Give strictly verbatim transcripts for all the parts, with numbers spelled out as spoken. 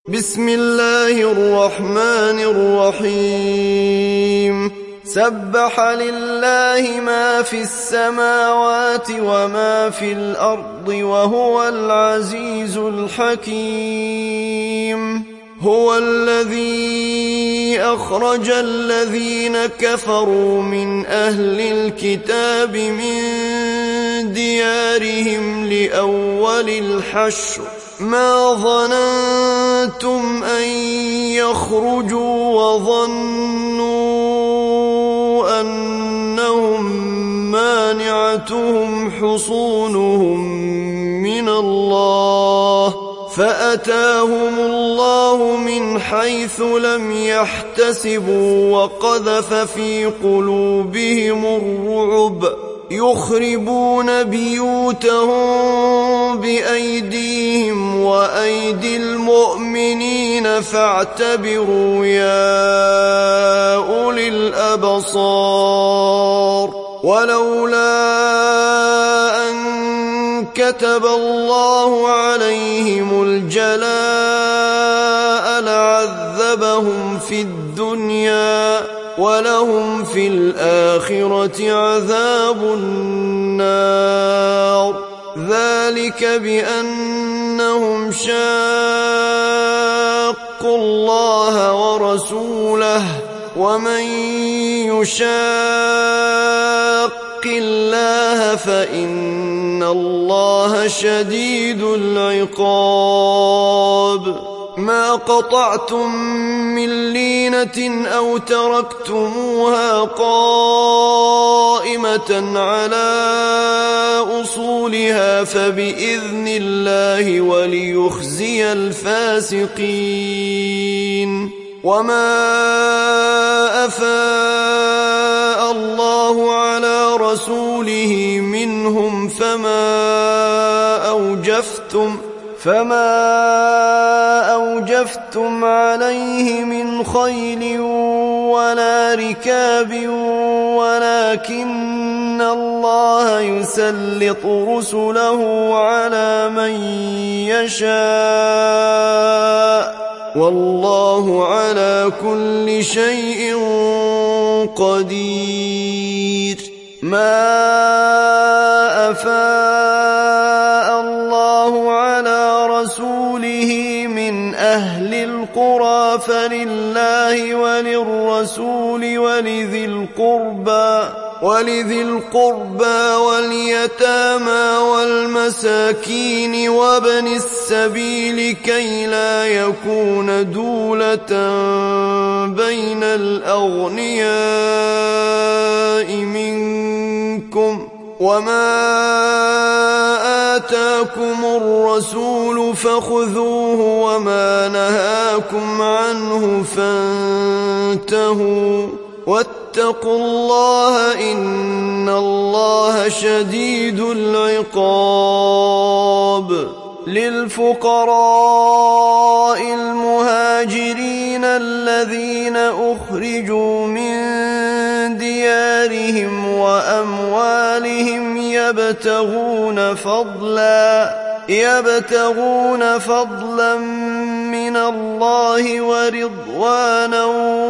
بسم الله الرحمن الرحيم سبح لله ما في السماوات وما في الأرض وهو العزيز الحكيم هو الذي أخرج الذين كفروا من أهل الكتاب من ديارهم لأول الحشر ما ظننتم أن يخرجوا وظنوا أنهم مانعتهم حصونهم من الله فأتاهم الله من حيث لم يحتسبوا وقذف في قلوبهم الرعب يخربون بيوتهم بأيديهم وأيدي المؤمنين فاعتبروا يا أولي الأبصار ولولا أن كتب الله عليهم الجلاء لعذبهم في الدنيا ولهم في الآخرة عذاب النار ذلك بأنهم شاقوا الله ورسوله ومن يشاق الله فإن الله شديد العقاب ما قطعتم من لينة أو تركتموها قائمة على أصولها فبإذن الله وليخزي الفاسقين وما أفاء الله على رسوله منهم فما أوجفتم فما أوجفتم عليه من خيل ولا ركاب ولكن الله يسلط رسله على من يشاء والله على كل شيء قدير ما أفاء الله على رسوله من أهل القرى فلله وللرسول ولذي القربى ولذي القربى واليتامى والمساكين وابن السبيل كي لا يكون دولة بين الأغنياء منكم وما آتاكم الرسول فخذوه وما نهاكم عنه فانتهوا واتقوا الله إن الله شديد العقاب للفقراء المهاجرين الذين أخرجوا من ديارهم وأموالهم يبتغون فضلا يبتغون فضلا من الله ورضوانا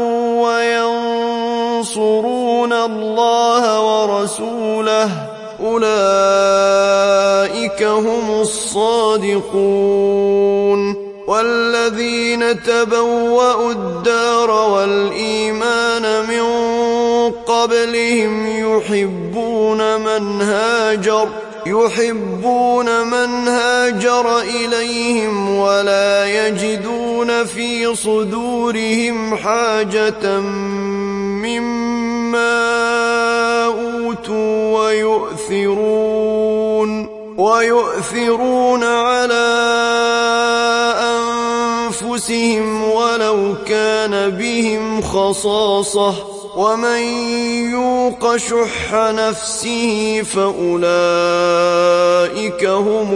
وينصرون الله ورسوله أولئك هم الصادقون والذين تبوأوا الدار والإيمان من قبلهم يحبون من هاجر يحبون من هاجر إليهم ولا يجدون في صدورهم حاجة مما أوتوا ويؤثرون ويؤثرون على أنفسهم ولو كان بهم خصاصة ومن يوق شح نفسه فأولئك هم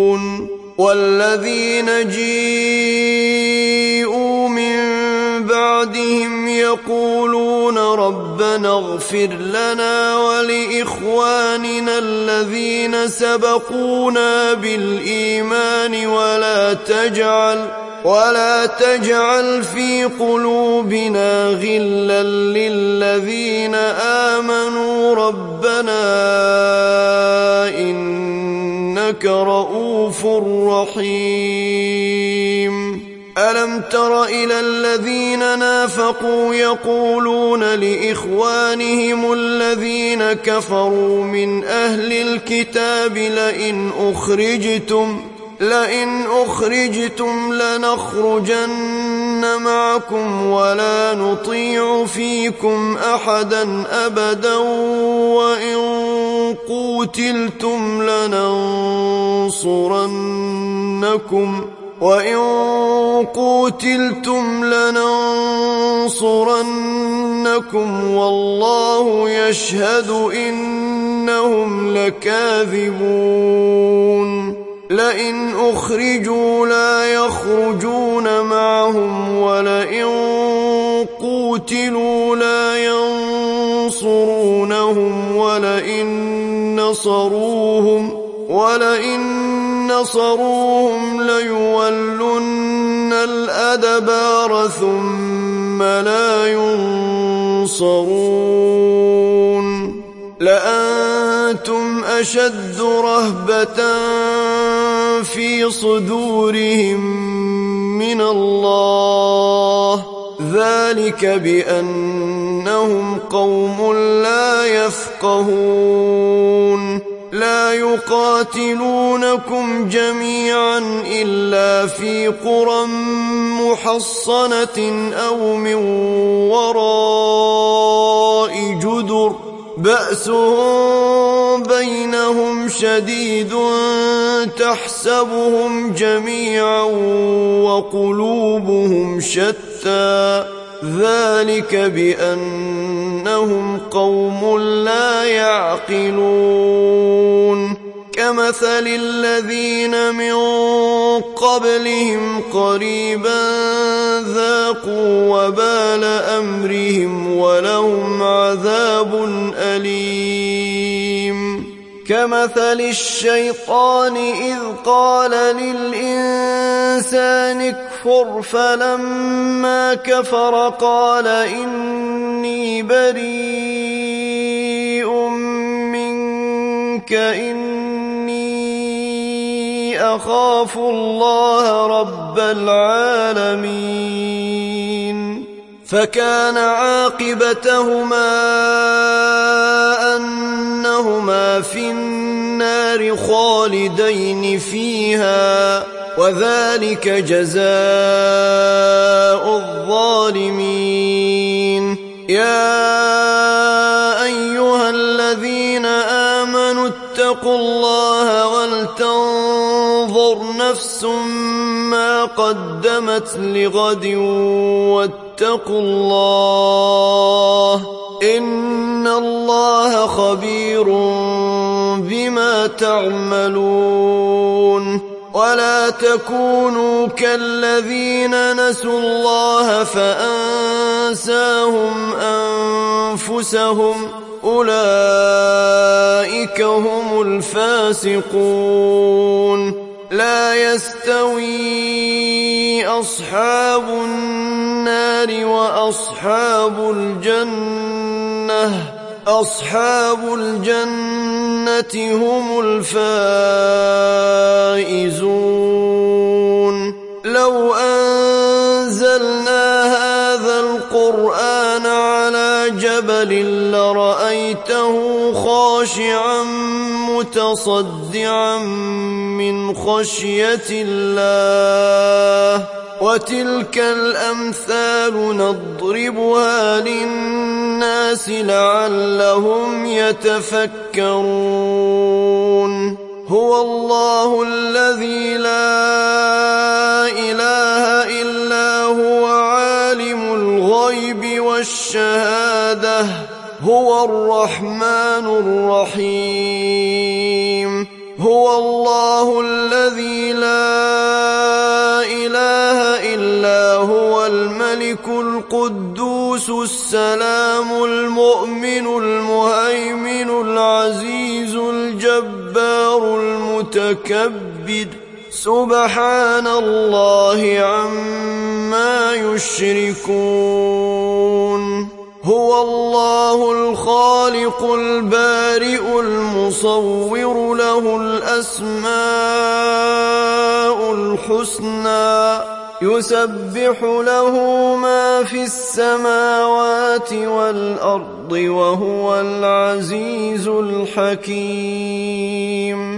المفلحون والذين جيءوا من بعد بعدهم يقولون ربنا اغفر لنا ولإخواننا الذين سبقونا بالإيمان ولا تجعل ولا تجعل في قلوبنا غلا للذين آمنوا ربنا إنك رؤوف رحيم. ألم تر إلى الذين نافقوا يقولون لإخوانهم الذين كفروا من أهل الكتاب لئن أخرجتم لئن أخرجتم لنخرجن معكم ولا نطيع فيكم أحدا أبدا وإن قوتلتم لننصرنكم وإن قوتلتم لننصرنكم والله يشهد إنهم لكاذبون. لئن أخرجوا لا يخرجون معهم ولئن قوتلوا لا ينصرونهم ولئن نصروهم ولئن نصروهم ليولن الأدبار ثم لا ينصرون. لأنتم أشد رهبة في صدورهم من الله ذلك بأنهم قوم لا يفقهون. لا يقاتلونكم جميعا إلا في قرى محصنة أو من وراء جدر بأسهم بينهم شديد تحسبهم جميعا وقلوبهم شتى ذلك بأنهم قوم لا يعقلون. كمثل الذين من قبلهم قريبا ذاقوا وبال أمرهم ولهم عذاب أليم. كمثل الشيطان إذ قال للإنسان اكفر فلما كفر قال إني بريء منك إني أخاف الله رب العالمين. فكان عاقبتهما أنهما في النار خالدين فيها وذلك جزاء الظالمين. يا أيها الذين آمنوا اتقوا الله ولتنظر نفس ما قدمت لغد واتقوا الله إن الله خبير بما تعملون. ولا تكونوا كالذين نسوا الله فأنساهم أنفسهم أولئك هم الفاسقون. لا يستوي أصحاب النار وأصحاب الجنة أصحاب الجنة هم الفائزون. لو أنزلنا هذا القرآن على جبل لرأيته خاشعا متصدعا من خشية الله. وتلك الأمثال نضربها للناس لعلهم يتفكرون. هو الله الذي لا إله إلا هو عالم الغيب والشهادة هو الرحمن الرحيم. هو الله الذي لا إله إلا هو الملك القدوس القدوس السلام المؤمن المهيمن العزيز الجبار المتكبر سبحان الله عما يشركون هو الله الخالق البارئ المصور له الأسماء الحسنى يسبح له ما في السماوات والأرض وهو العزيز الحكيم